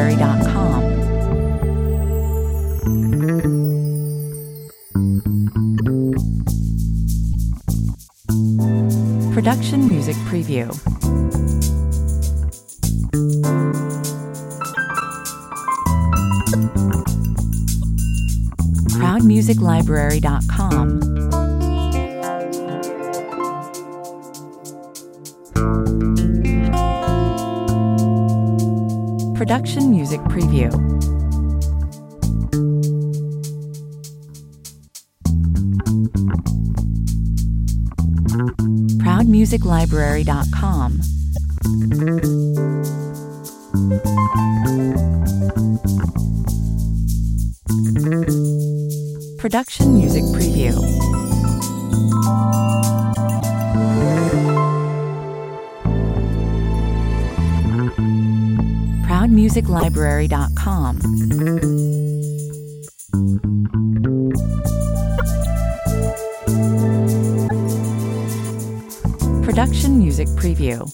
ProductionMusicLibrary.com. Production Music Preview. ProudMusicLibrary.com. Production Music Preview. ProudMusicLibrary.com. Production Music Preview. ProudMusicLibrary.com. Production Music Preview.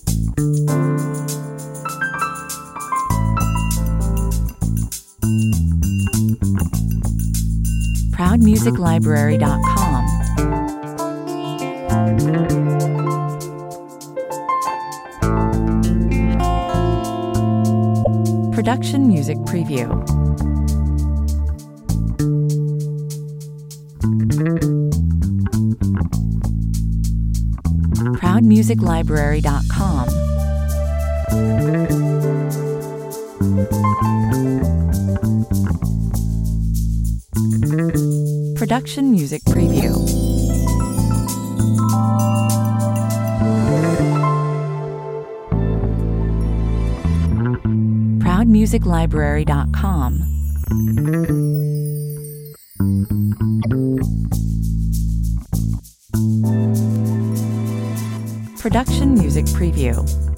ProudMusicLibrary.com. Production Music Preview. ProudMusicLibrary.com. Production Music Preview. ProudMusicLibrary.com. Production Music Preview.